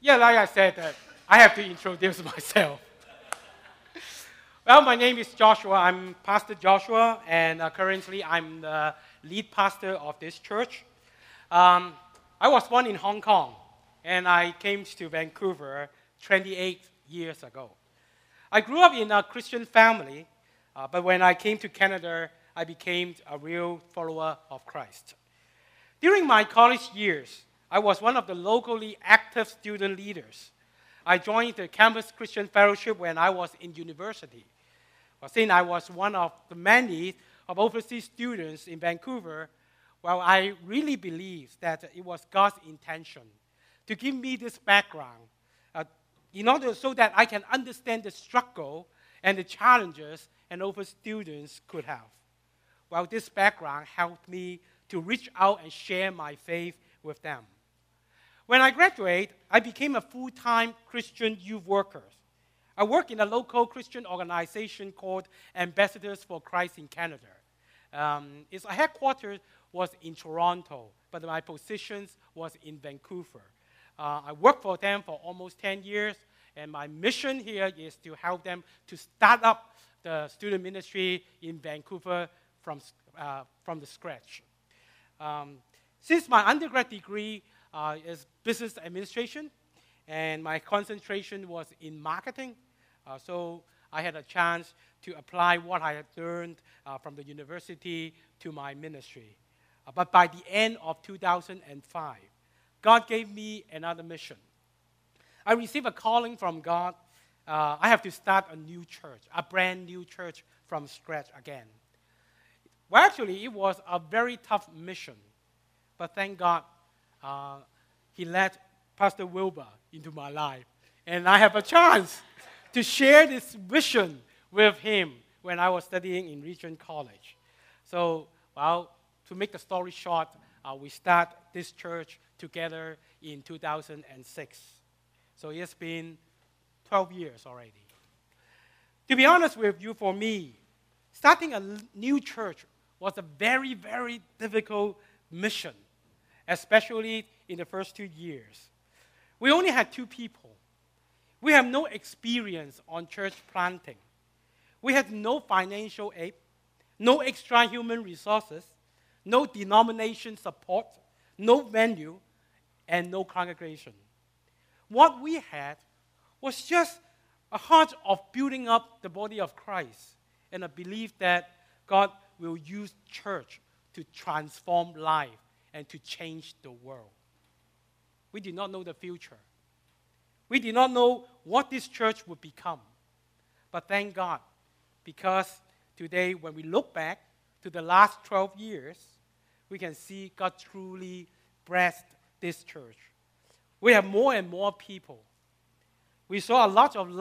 Yeah, like I said, I have to introduce myself. Well, my name is Joshua. I'm Pastor Joshua, and currently I'm the lead pastor of this church. Um, I was born in Hong Kong, and I came to Vancouver 28 years ago. I grew up in a Christian family, but when I came to Canada, I became a real follower of Christ. During my college years, I was one of the locally active student leaders. I joined the Campus Christian Fellowship when I was in university. Since I was one of the many of overseas students in Vancouver, well, I really believe that it was God's intention to give me this background in order so that I can understand the struggle and the challenges an overseas students could have. Well, this background helped me to reach out and share my faith with them. When I graduated, I became a full-time Christian youth worker. I work in a local Christian organization called Ambassadors for Christ in Canada. Its headquarters was in Toronto, but my position was in Vancouver. I worked for them for almost 10 years, and my mission here is to help them to start up the student ministry in Vancouver from the scratch. Since my undergrad degree is business administration, and my concentration was in marketing, so I had a chance to apply what I had learned from the university to my ministry. But by the end of 2005, God gave me another mission. I received a calling from God. I have to start a new church, a brand new church from scratch again. Well, actually, it was a very tough mission, but thank God He led Pastor Wilbur into my life, and I have a chance to share this vision with him when I was studying in Regent College. So, well, to make the story short, we start this church together in 2006. So it's been 12 years already. To be honest with you, for me, starting a new church was a very, very difficult mission, especially in the first 2 years. We only had 2 people. We have no experience on church planting. We had no financial aid, no extra human resources, no denomination support, no venue, and no congregation. What we had was just a heart of building up the body of Christ and a belief that God will use church to transform life and to change the world. We did not know the future. We did not know what this church would become. But thank God, because today when we look back to the last 12 years, we can see God truly blessed this church. We have more and more people. We saw a lot of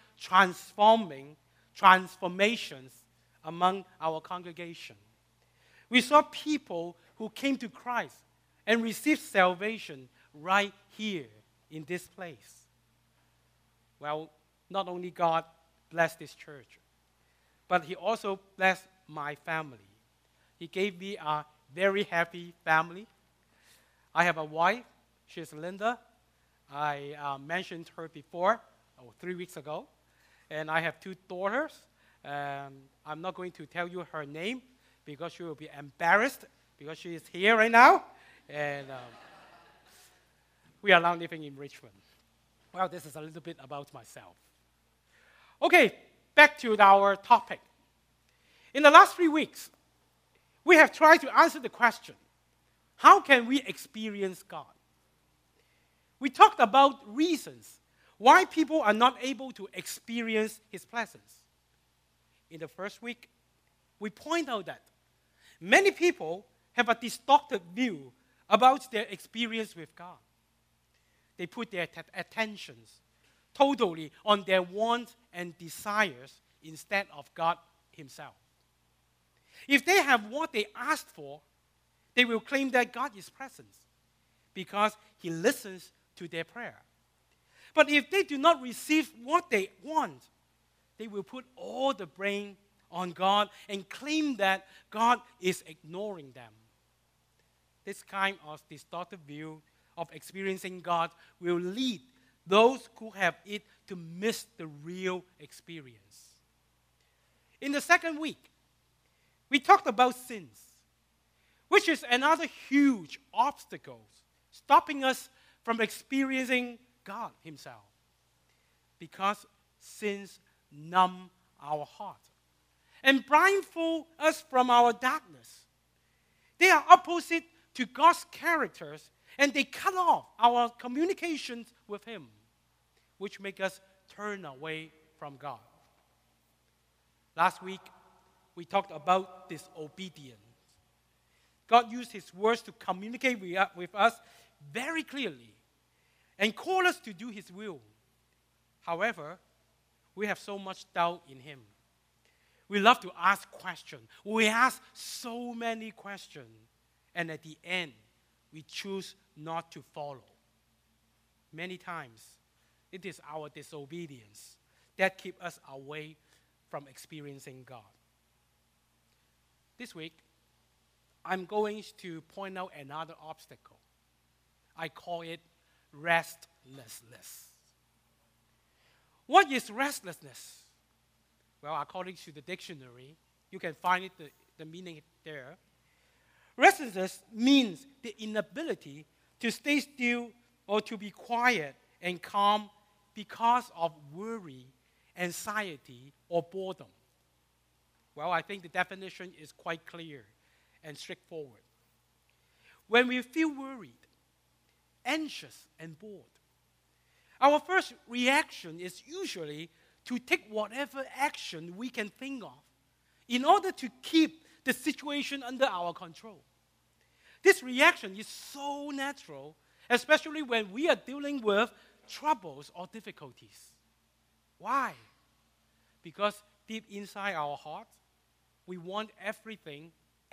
transformations among our congregation. We saw people who came to Christ and received salvation right here in this place. Well, not only God blessed this church, but He also blessed my family. He gave me a very happy family. I have a wife. She's Linda. I mentioned her before, 3 weeks ago. And I have 2 daughters. I'm not going to tell you her name because she will be embarrassed because she is here right now. And we are now living in Richmond. Well, this is a little bit about myself. Okay, back to our topic. In the last 3 weeks, we have tried to answer the question, how can we experience God? We talked about reasons why people are not able to experience His presence. In the first week, we point out that many people have a distorted view about their experience with God. They put their attentions totally on their wants and desires instead of God Himself. If they have what they asked for, they will claim that God is present because He listens to their prayer. But if they do not receive what they want, they will put all the blame on God and claim that God is ignoring them. This kind of distorted view of experiencing God will lead those who have it to miss the real experience. In the second week, we talked about sins, which is another huge obstacle stopping us from experiencing God himself, because sins numb our heart and blindfold us from our darkness. They are opposite to God's characters, and they cut off our communications with him, which make us turn away from God. Last week, we talked about disobedience. God used his words to communicate with us very clearly and call us to do his will. However, we have so much doubt in him. We love to ask questions. We ask so many questions. And at the end, we choose not to follow. Many times, it is our disobedience that keeps us away from experiencing God. This week, I'm going to point out another obstacle. I call it restlessness. What is restlessness? Well, according to the dictionary, you can find it, the meaning there. Restlessness means the inability to stay still or to be quiet and calm because of worry, anxiety, or boredom. Well, I think the definition is quite clear and straightforward. When we feel worried, anxious, and bored, our first reaction is usually to take whatever action we can think of in order to keep the situation under our control. This reaction is so natural, especially when we are dealing with troubles or difficulties. Why? Because deep inside our heart, we want everything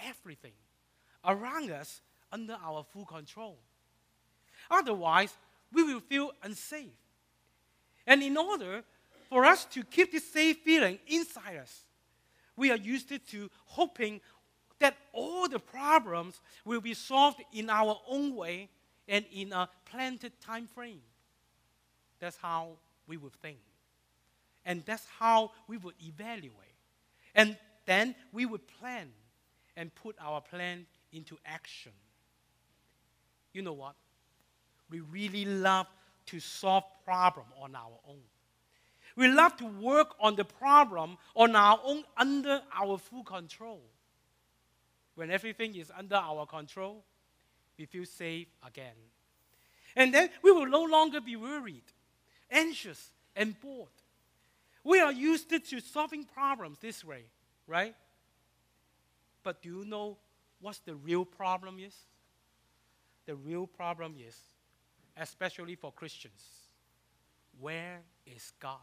around us under our full control. Otherwise, we will feel unsafe. And in order for us to keep this safe feeling inside us, we are used to hoping that all the problems will be solved in our own way and in a planned time frame. That's how we would think. And that's how we would evaluate. And then we would plan and put our plan into action. You know what? We really love to solve problems on our own. We love to work on the problem on our own under our full control. When everything is under our control, we feel safe again. And then we will no longer be worried, anxious, and bored. We are used to solving problems this way, right? But do you know what the real problem is? The real problem is, especially for Christians, where is God?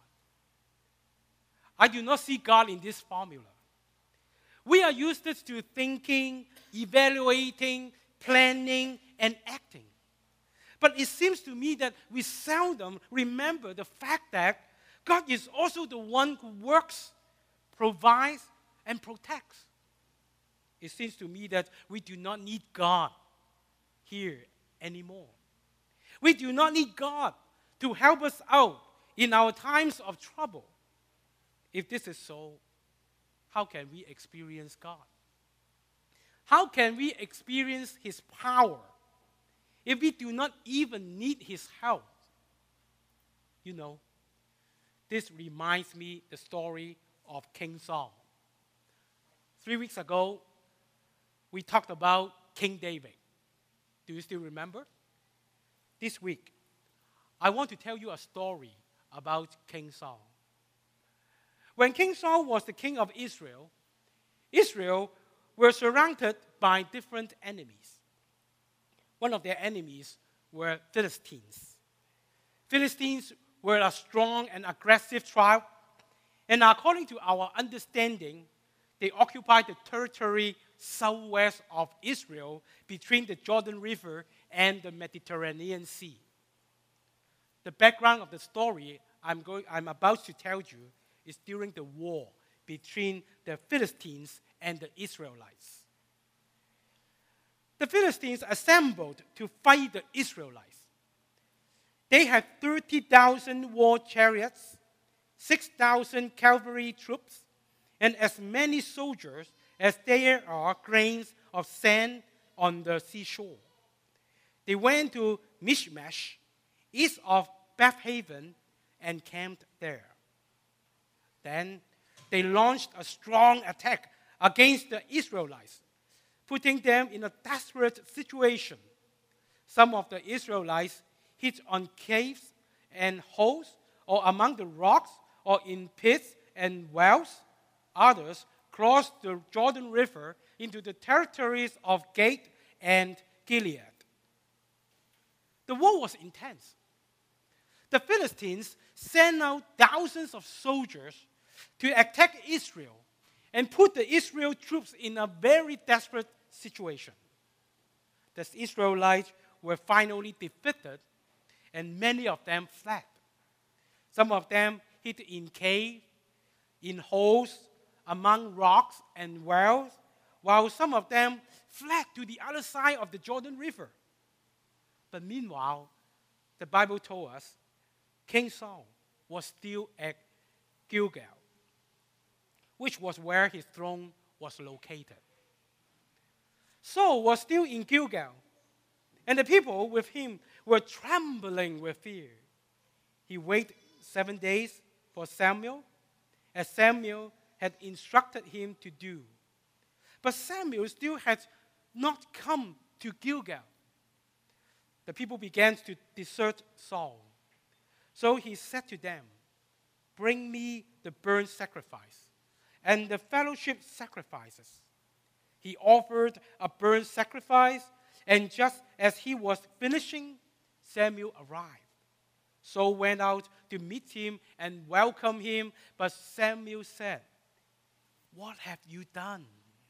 I do not see God in this formula. We are used to thinking, evaluating, planning, and acting. But it seems to me that we seldom remember the fact that God is also the one who works, provides, and protects. It seems to me that we do not need God here anymore. We do not need God to help us out in our times of trouble. If this is so, how can we experience God? How can we experience his power if we do not even need his help? You know, this reminds me the story of King Saul. 3 weeks ago, we talked about King David. Do you still remember? This week, I want to tell you a story about King Saul. When King Saul was the king of Israel, Israel were surrounded by different enemies. One of their enemies were Philistines. Philistines were a strong and aggressive tribe, and according to our understanding, they occupied the territory southwest of Israel between the Jordan River and the Mediterranean Sea. The background of the story I'm about to tell you is during the war between the Philistines and the Israelites. The Philistines assembled to fight the Israelites. They had 30,000 war chariots, 6,000 cavalry troops, and as many soldiers as there are grains of sand on the seashore. They went to Michmash, east of Bethaven, and camped there. Then they launched a strong attack against the Israelites, putting them in a desperate situation. Some of the Israelites hid on caves and holes, or among the rocks, or in pits and wells. Others crossed the Jordan River into the territories of Gad and Gilead. The war was intense. The Philistines sent out thousands of soldiers to attack Israel and put the Israel troops in a very desperate situation. The Israelites were finally defeated, and many of them fled. Some of them hid in caves, in holes, among rocks and wells, while some of them fled to the other side of the Jordan River. But meanwhile, the Bible told us King Saul was still at Gilgal, which was where his throne was located. Saul was still in Gilgal, and the people with him were trembling with fear. He waited 7 days for Samuel, as Samuel had instructed him to do. But Samuel still had not come to Gilgal. The people began to desert Saul. So he said to them, "Bring me the burnt sacrifice and the fellowship sacrifices." He offered a burnt sacrifice, and just as he was finishing, Samuel arrived. Saul went out to meet him and welcome him, but Samuel said, "What have you done?"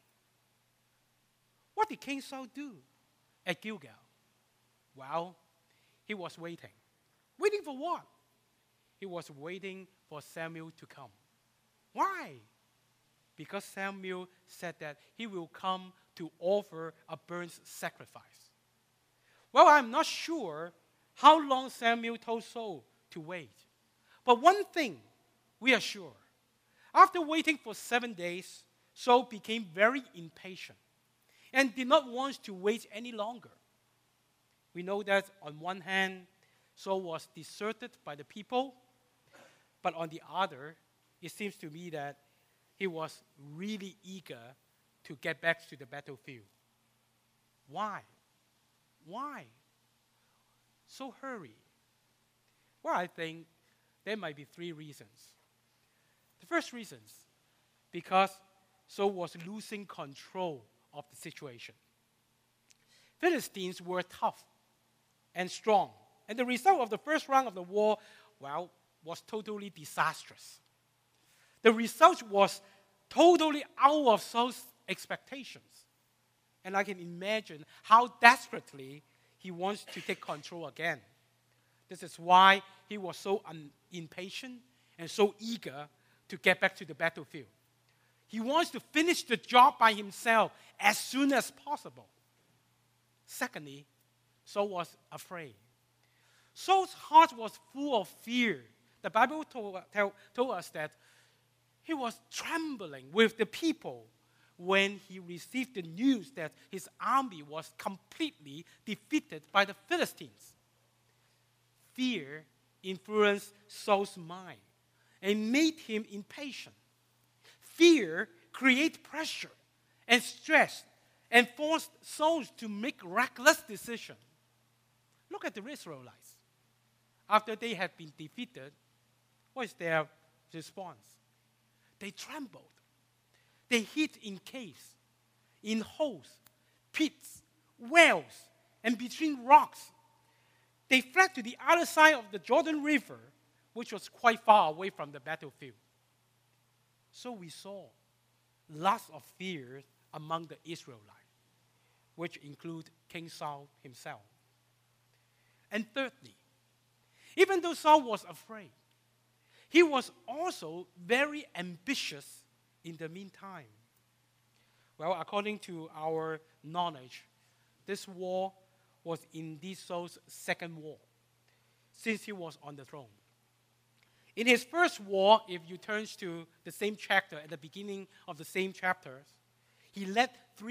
What did King Saul do at Gilgal? Well, he was waiting. Waiting for what? He was waiting for Samuel to come. Why? Because Samuel said that he will come to offer a burnt sacrifice. Well, I'm not sure how long Samuel told Saul to wait. But one thing we are sure. After waiting for 7 days, Saul became very impatient and did not want to wait any longer. We know that on one hand, Saul was deserted by the people, but on the other, it seems to me that he was really eager to get back to the battlefield. Why? Why so hurry? Well, I think there might be 3 reasons. The first reason is because Saul was losing control of the situation. Philistines were tough and strong, and the result of the first round of the war, well, was totally disastrous. The result was totally out of Saul's expectations. And I can imagine how desperately he wants to take control again. This is why he was so impatient and so eager to get back to the battlefield. He wants to finish the job by himself as soon as possible. Secondly, Saul was afraid. Saul's heart was full of fear. The Bible told us that he was trembling with the people when he received the news that his army was completely defeated by the Philistines. Fear influenced Saul's mind and made him impatient. Fear creates pressure and stress and forced Saul to make reckless decisions. Look at the Israelites. After they had been defeated, what is their response? They trembled. They hid in caves, in holes, pits, wells, and between rocks. They fled to the other side of the Jordan River, which was quite far away from the battlefield. So we saw lots of fear among the Israelites, which include King Saul himself. And thirdly, even though Saul was afraid, he was also very ambitious in the meantime. Well, according to our knowledge, this war was indeed Saul's second war. since he was on the throne. In his first war, if you turn to the same chapter, at the beginning of the same chapters, he led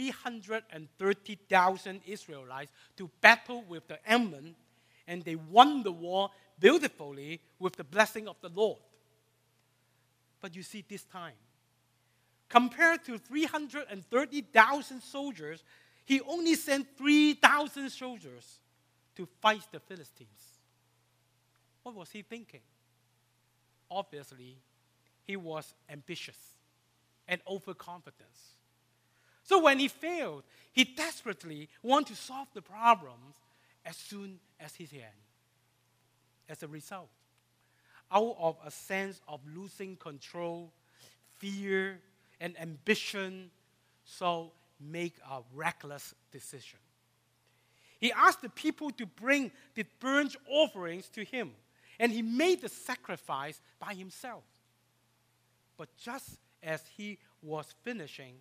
330,000 Israelites to battle with the Ammon, and they won the war beautifully with the blessing of the Lord. But you see, this time, compared to 330,000 soldiers, he only sent 3,000 soldiers to fight the Philistines. What was he thinking? Obviously, he was ambitious and overconfident. So when he failed, he desperately wanted to solve the problems as soon as he can. As a result, out of a sense of losing control, fear, and ambition, Saul made a reckless decision. He asked the people to bring the burnt offerings to him, and he made the sacrifice by himself. But just as he was finishing,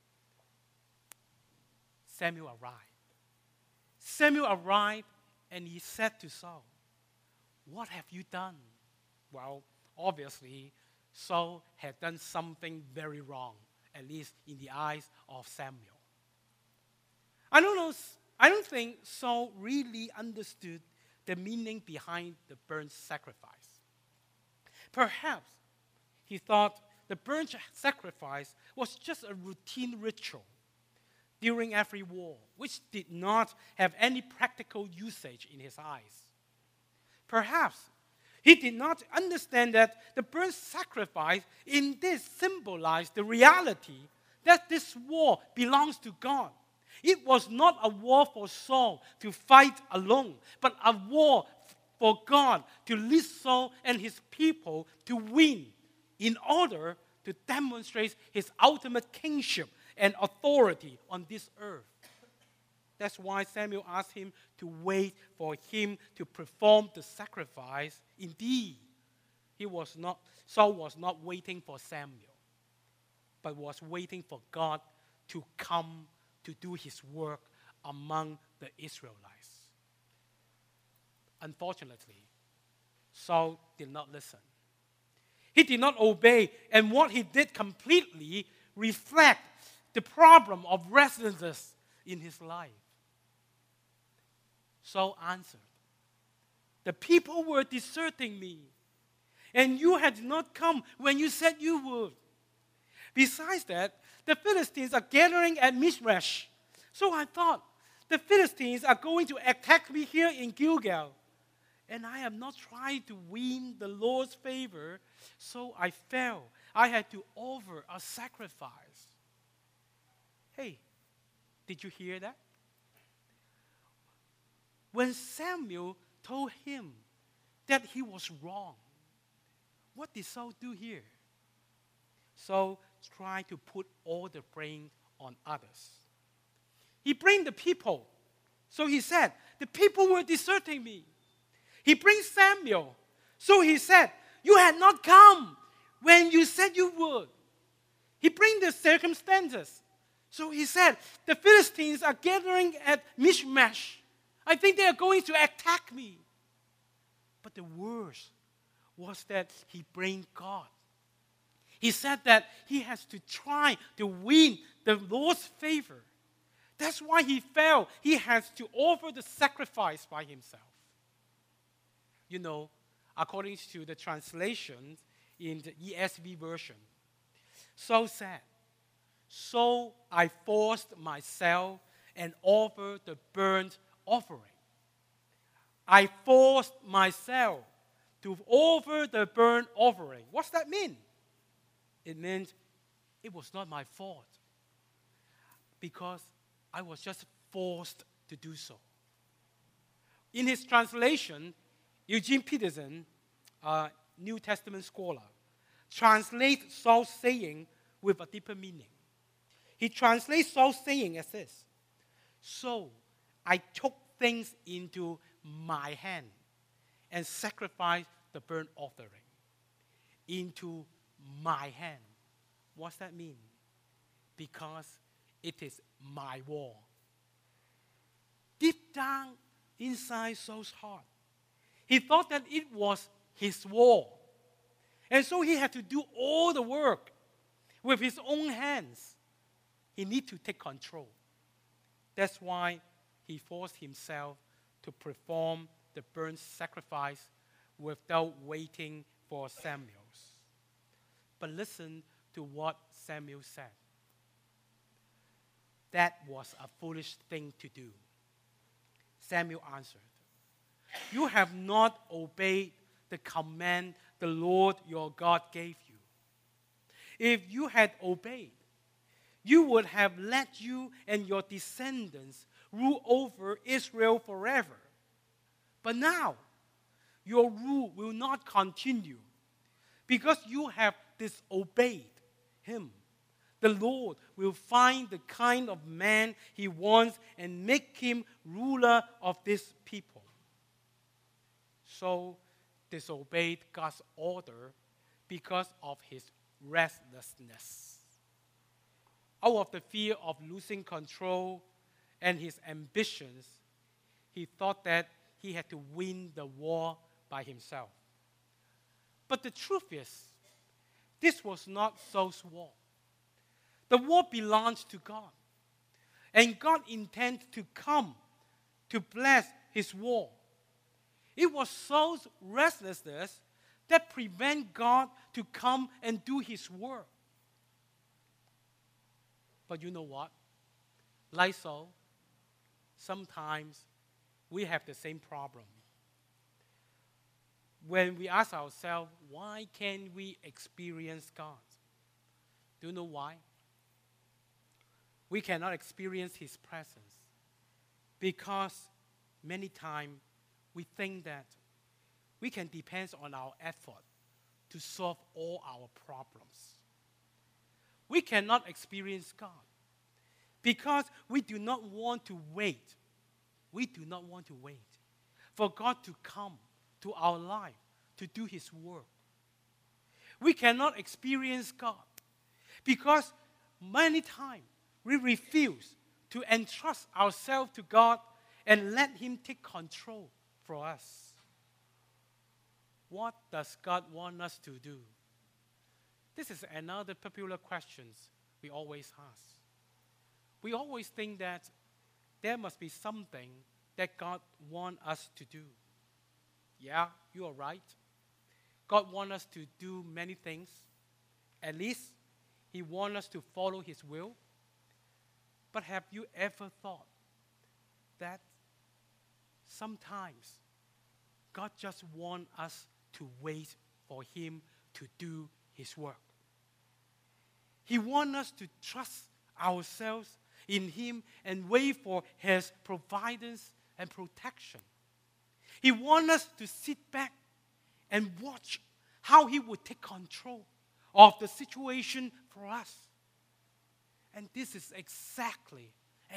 Samuel arrived. Samuel arrived, and he said to Saul, "What have you done?" Well, obviously, Saul had done something very wrong, at least in the eyes of Samuel. I don't think Saul really understood the meaning behind the burnt sacrifice. Perhaps he thought the burnt sacrifice was just a routine ritual during every war, which did not have any practical usage in his eyes. Perhaps he did not understand that the burnt sacrifice in this symbolized the reality that this war belongs to God. It was not a war for Saul to fight alone, but a war for God to lead Saul and his people to win in order to demonstrate his ultimate kingship and authority on this earth. That's why Samuel asked him to wait for him to perform the sacrifice. Indeed, Saul was not waiting for Samuel, but was waiting for God to come to do his work among the Israelites. Unfortunately, Saul did not listen. He did not obey, and what he did completely reflect the problem of restlessness in his life. Saul answered, "The people were deserting me, and you had not come when you said you would. Besides that, the Philistines are gathering at Michmash. So I thought, the Philistines are going to attack me here in Gilgal. And I have not tried to win the Lord's favor, so I fell. I had to offer a sacrifice." Hey, did you hear that? When Samuel told him that he was wrong, what did Saul do here? Saul tried to put all the blame on others. He blamed the people. So he said, "The people were deserting me." He blamed Samuel. So he said, "You had not come when you said you would." He blamed the circumstances. So he said, "The Philistines are gathering at Michmash. I think they are going to attack me." But the worst was that he blamed God. He said that he has to try to win the Lord's favor. That's why he fell. He has to offer the sacrifice by himself. You know, according to the translations in the ESV version, Saul said, "So I forced myself and offered the burnt offering." I forced myself to offer the burnt offering. What's that mean? It meant it was not my fault, because I was just forced to do so. In his translation, Eugene Peterson, a New Testament scholar, translates Saul's saying with a deeper meaning. He translates Saul's saying as this: "So I took things into my hand and sacrificed the burnt offering into my hand." What's that mean? Because it is my war. Deep down inside Saul's heart, He thought that it was his war. And so he had to do all the work with his own hands. He needed to take control. That's why he forced himself to perform the burnt sacrifice without waiting for Samuel. But listen to what Samuel said. That was a foolish thing to do. Samuel answered, "You have not obeyed the command the Lord your God gave you. If you had obeyed, you would have let you and your descendants rule over Israel forever. But now, your rule will not continue because you have disobeyed him. The Lord will find the kind of man he wants and make him ruler of this people." Saul disobeyed God's order because of his restlessness. Out of the fear of losing control and his ambitions, he thought that he had to win the war by himself. But the truth is, this was not Saul's war. The war belongs to God. And God intends to come to bless his war. It was Saul's restlessness that prevented God to come and do his work. But you know what? Like Saul, sometimes we have the same problem. When we ask ourselves, why can't we experience God? Do you know why? We cannot experience his presence because many times we think that we can depend on our effort to solve all our problems. We cannot experience God because we do not want to wait. We do not want to wait for God to come to our life to do his work. We cannot experience God because many times we refuse to entrust ourselves to God and let him take control for us. What does God want us to do? This is another popular question we always ask. We always think that there must be something that God wants us to do. Yeah, you are right. God wants us to do many things. At least he wants us to follow his will. But have you ever thought that sometimes God just wants us to wait for him to do his work? He wants us to trust ourselves in him and wait for his providence and protection. He wants us to sit back and watch how he will take control of the situation for us. And this is exactly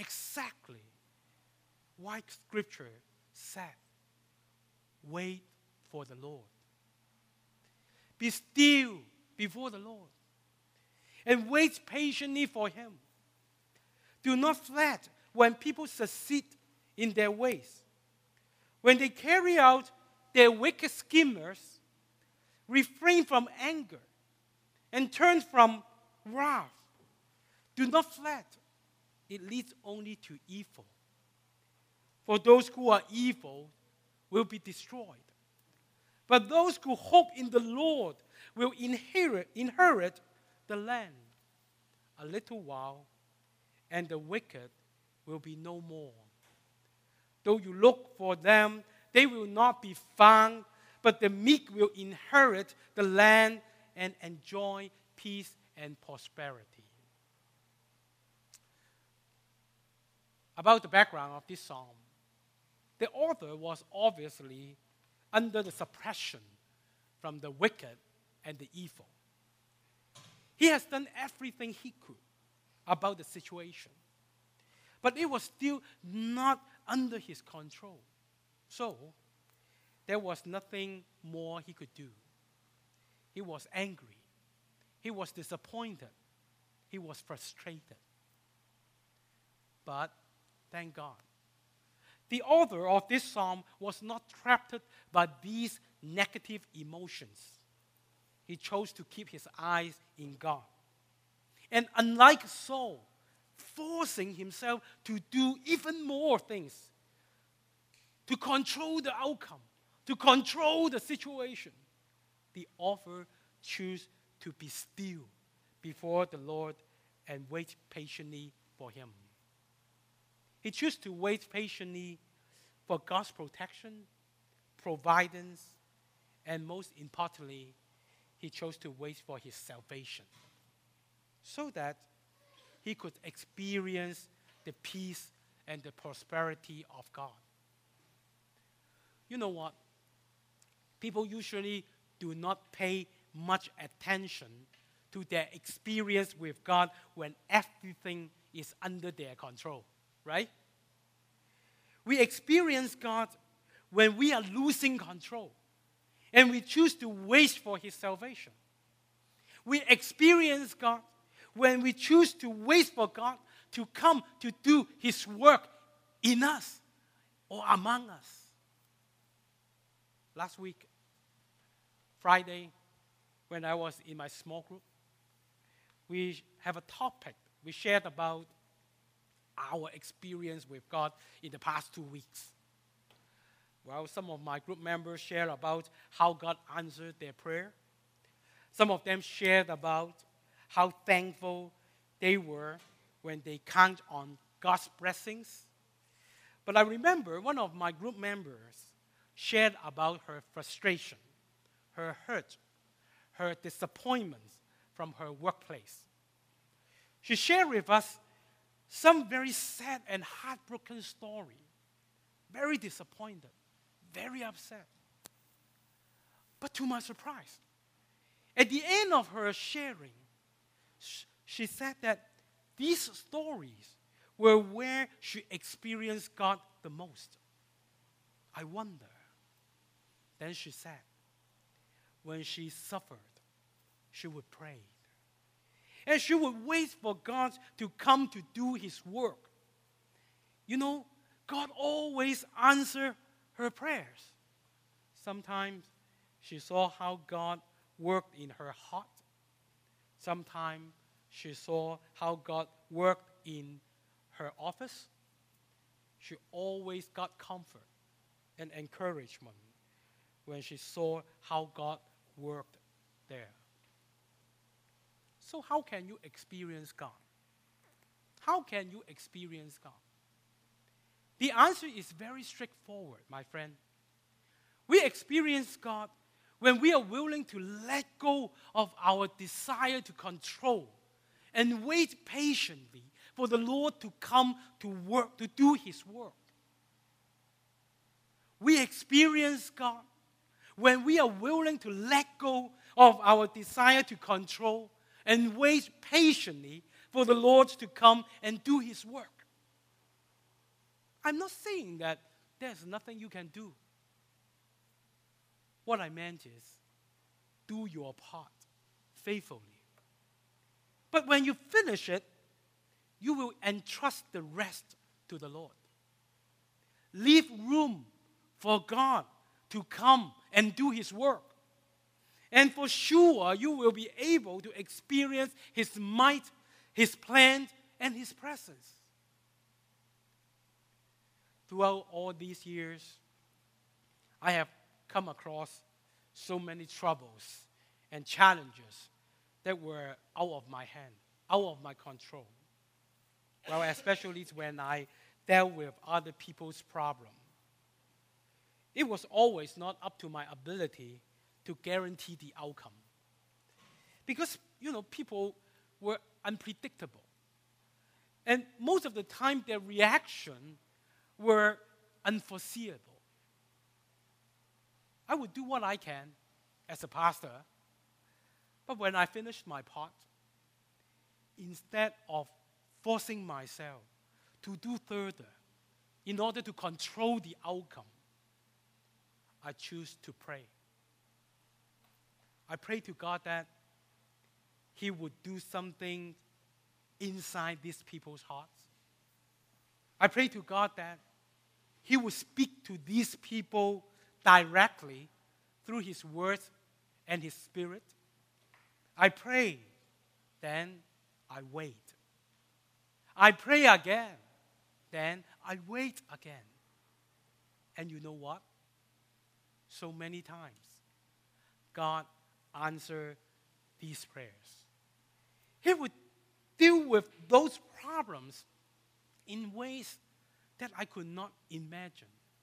why Scripture said, wait for the Lord. Be still before the Lord and wait patiently for him. Do not fret when people succeed in their ways. When they carry out their wicked schemers, refrain from anger and turn from wrath. Do not fret. It leads only to evil. For those who are evil will be destroyed. But those who hope in the Lord will inherit the land. A little while, and the wicked will be no more. Though you look for them, they will not be found, but the meek will inherit the land and enjoy peace and prosperity. About the background of this psalm, the author was obviously under the suppression from the wicked and the evil. He has done everything he could about the situation, but it was still not under his control. So, there was nothing more he could do. He was angry. He was disappointed. He was frustrated. But, thank God, the author of this psalm was not trapped by these negative emotions. He chose to keep his eyes in God. And unlike Saul, forcing himself to do even more things, to control the outcome, to control the situation, the author chose to be still before the Lord and wait patiently for him. He chose to wait patiently for God's protection, providence, and most importantly, he chose to wait for his salvation so that he could experience the peace and the prosperity of God. You know what? People usually do not pay much attention to their experience with God when everything is under their control, right? We experience God when we are losing control and we choose to wait for his salvation. We experience God when we choose to wait for God to come to do his work in us or among us. Last week, Friday, when I was in my small group, we have a topic. We shared about our experience with God in the past 2 weeks. Well, some of my group members shared about how God answered their prayer. Some of them shared about how thankful they were when they count on God's blessings. But I remember one of my group members shared about her frustration, her hurt, her disappointments from her workplace. She shared with us some very sad and heartbroken story, very disappointed, very upset. But to my surprise, at the end of her sharing, she said that these stories were where she experienced God the most. I wonder. Then she said, when she suffered, she would pray. And she would wait for God to come to do his work. You know, God always answers her prayers. Sometimes she saw how God worked in her heart. Sometimes she saw how God worked in her office. She always got comfort and encouragement when she saw how God worked there. So how can you experience God? How can you experience God? The answer is very straightforward, my friend. We experience God when we are willing to let go of our desire to control and wait patiently for the Lord to come to work, to do his work. We experience God when we are willing to let go of our desire to control and wait patiently for the Lord to come and do his work. I'm not saying that there's nothing you can do. What I meant is, do your part faithfully. But when you finish it, you will entrust the rest to the Lord. Leave room for God to come and do his work. And for sure, you will be able to experience his might, his plan, and his presence. Throughout all these years, I have come across so many troubles and challenges that were out of my hand, out of my control. Well, especially when I dealt with other people's problems. It was always not up to my ability to guarantee the outcome. Because, people were unpredictable. And most of the time, their reaction were unforeseeable. I would do what I can as a pastor, but when I finished my part, instead of forcing myself to do further in order to control the outcome, I choose to pray. I pray to God that he would do something inside these people's hearts. I pray to God that He would speak to these people directly through His words and His Spirit. I pray, then I wait. I pray again, then I wait again. And you know what? So many times, God answered these prayers. He would deal with those problems in ways that I could not imagine.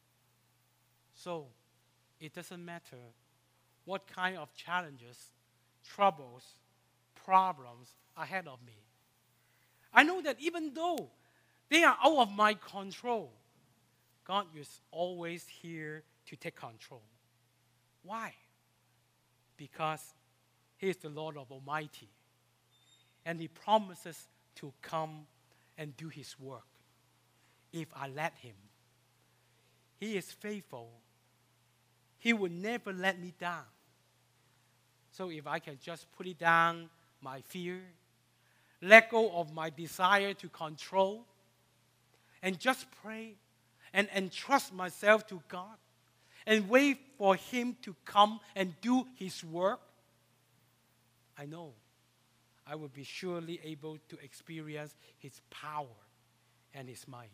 So, it doesn't matter what kind of challenges, troubles, problems ahead of me. I know that even though they are out of my control, God is always here to take control. Why? Because He is the Lord of Almighty. And He promises to come and do His work if I let Him. He is faithful. He will never let me down. So if I can just put it down, my fear, let go of my desire to control, and just pray and entrust myself to God and wait for Him to come and do His work, I know I will be surely able to experience His power and His might.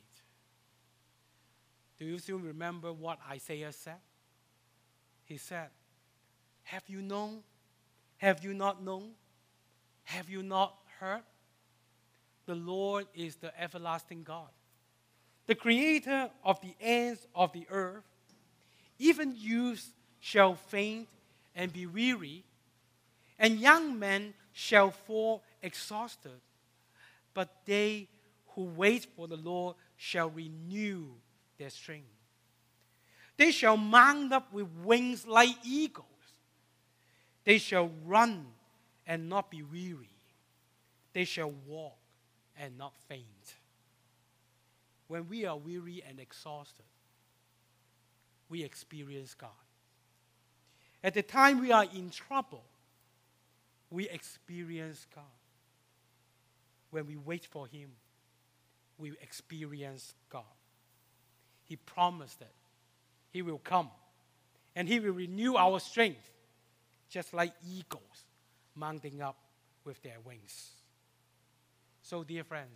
Do you still remember what Isaiah said? He said, have you known? Have you not known? Have you not heard? The Lord is the everlasting God, the creator of the ends of the earth. Even youths shall faint and be weary, and young men shall fall exhausted. But they who wait for the Lord shall renew their strength. They shall mount up with wings like eagles. They shall run and not be weary. They shall walk and not faint. When we are weary and exhausted, we experience God. At the time we are in trouble, we experience God. When we wait for Him, we experience God. He promised that He will come and He will renew our strength, just like eagles mounting up with their wings. So, dear friends,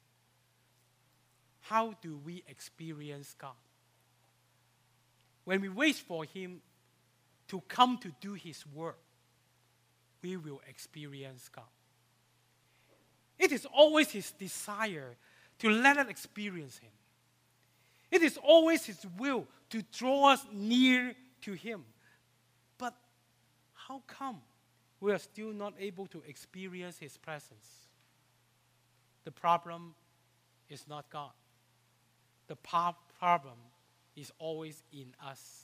how do we experience God? When we wait for Him to come to do His work, we will experience God. It is always His desire to let us experience Him. It is always His will to draw us near to Him. But how come we are still not able to experience His presence? The problem is not God. The problem is always in us.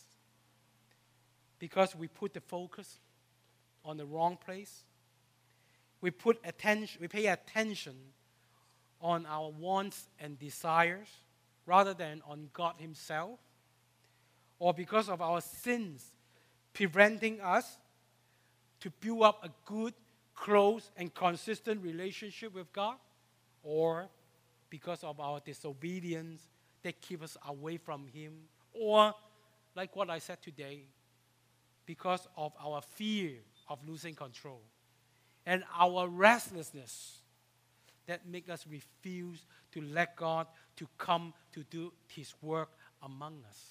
Because we put the focus on the wrong place. We pay attention on our wants and desires rather than on God Himself. Or because of our sins preventing us to build up a good, close, and consistent relationship with God. Or because of our disobedience that keep us away from Him. Or, like what I said today, because of our fear of losing control and our restlessness that make us refuse to let God to come to do His work among us.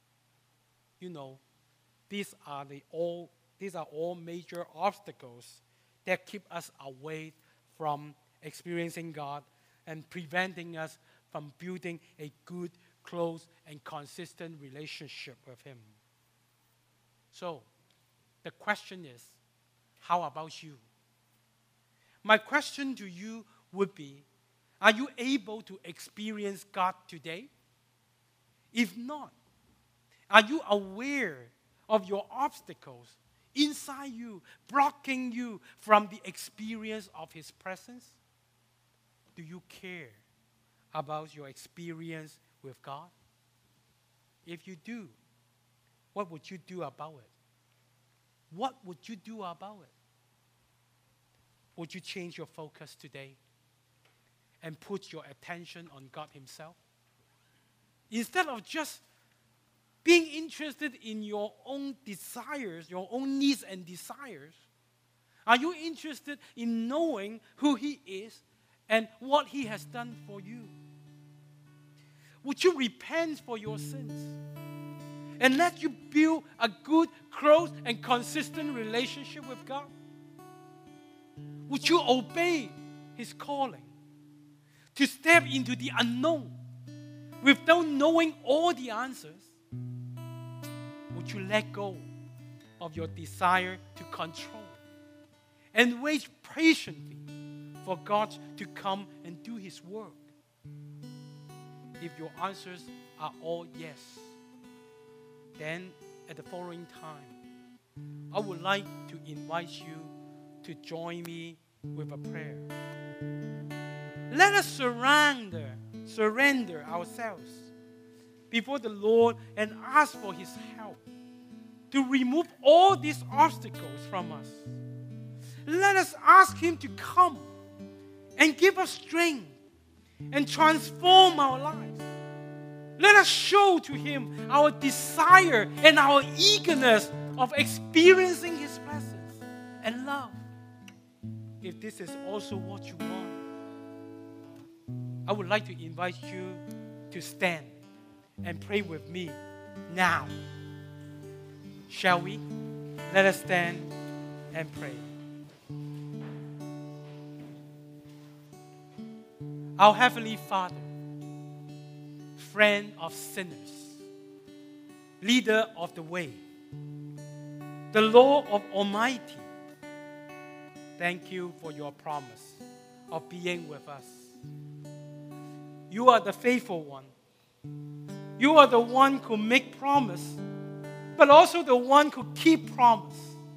You know, these are all major obstacles that keep us away from experiencing God and preventing us from building a good, close, and consistent relationship with Him. So, the question is, how about you? My question to you would be, are you able to experience God today? If not, are you aware of your obstacles inside you, blocking you from the experience of His presence? Do you care about your experience with God? If you do, what would you do about it? What would you do about it? Would you change your focus today and put your attention on God Himself? Instead of just being interested in your own desires, your own needs and desires? Are you interested in knowing who He is and what He has done for you? Would you repent for your sins and let you build a good, close, and consistent relationship with God? Would you obey His calling to step into the unknown without knowing all the answers? Would you let go of your desire to control and wait patiently for God to come and do His work? If your answers are all yes, then at the following time, I would like to invite you to join me with a prayer. Let us surrender ourselves before the Lord and ask for His help to remove all these obstacles from us. Let us ask Him to come and give us strength and transform our lives. Let us show to Him our desire and our eagerness of experiencing His presence and love. If this is also what you want, I would like to invite you to stand and pray with me now. Shall we? Let us stand and pray. Our Heavenly Father, friend of sinners, leader of the way, the Lord of Almighty, thank you for your promise of being with us. You are the faithful one. You are the one who make promise, but also the one who keep promise.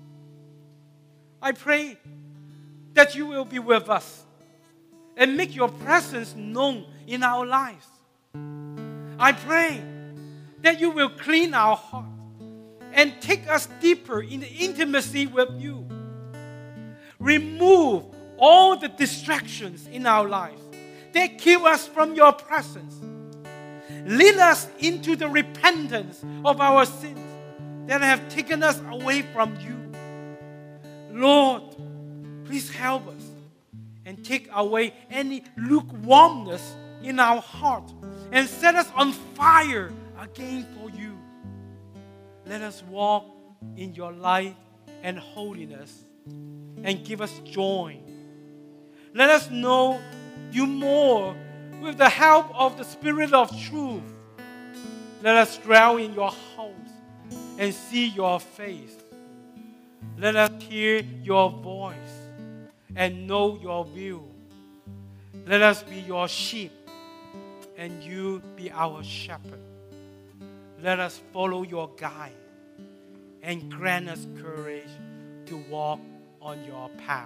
I pray that you will be with us and make your presence known in our lives. I pray that you will clean our heart and take us deeper in the intimacy with you. Remove all the distractions in our lives that keep us from your presence. Lead us into the repentance of our sins that have taken us away from you. Lord, please help us and take away any lukewarmness in our heart and set us on fire again for you. Let us walk in your light and holiness and give us joy. Let us know you more with the help of the Spirit of truth. Let us dwell in your house and see your face. Let us hear your voice and know your will. Let us be your sheep and you be our shepherd. Let us follow your guide and grant us courage to walk on your path.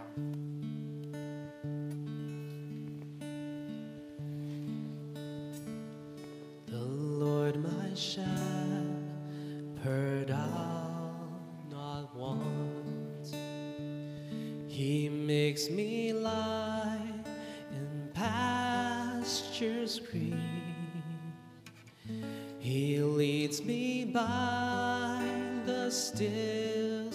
The Lord my shepherd, I'll not want. He makes me lie in pastures green. He leads me by the still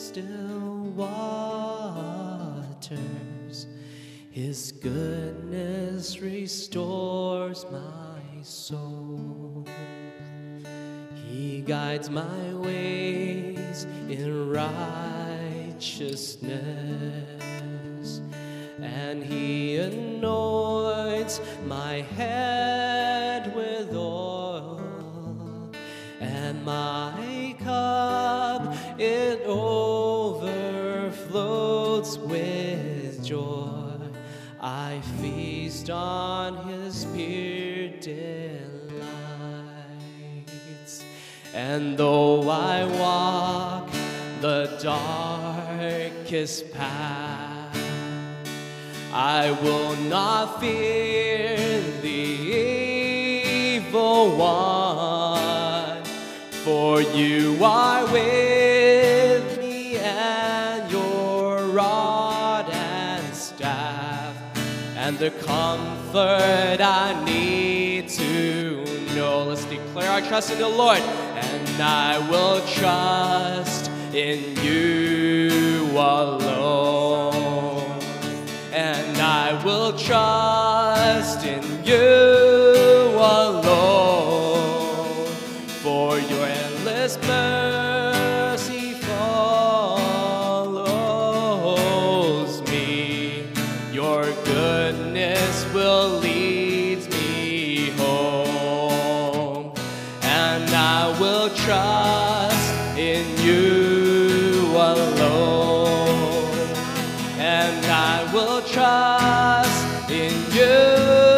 waters. His goodness restores my soul. He guides my ways in righteousness, and He anoints my head with oil, and my cup it overflows with joy. I feast on His pure delights. And though I walk the darkest path, I will not fear the evil one, for you are with me, and your rod and staff, and the comfort I need to know. Let's declare our trust in the Lord. And and I will trust in you alone. And I will trust in you alone, for your endless mercy follows me. Your goodness will lead me home, and I will trust in you alone, and I will trust in you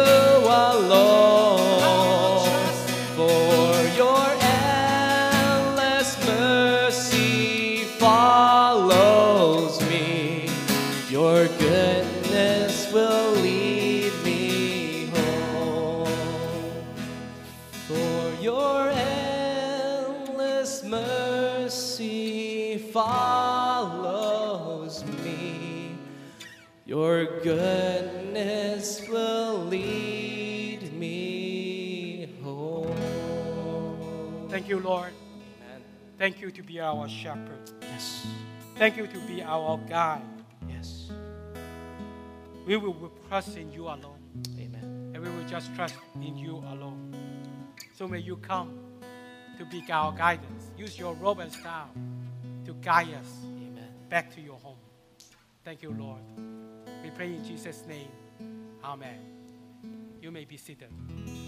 alone, for your endless mercy follows me. Your goodness will lead me home, for your endless mercy follows me. Your goodness will lead me home. Thank you, Lord. Amen. Thank you to be our shepherd. Yes. Thank you to be our guide. Yes. We will trust in you alone, Amen. and we will just trust in you alone. So may you come to be our guidance. Use your robe and staff to guide us Amen. back to your home. Thank you, Lord. We pray in Jesus' name. Amen. You may be seated.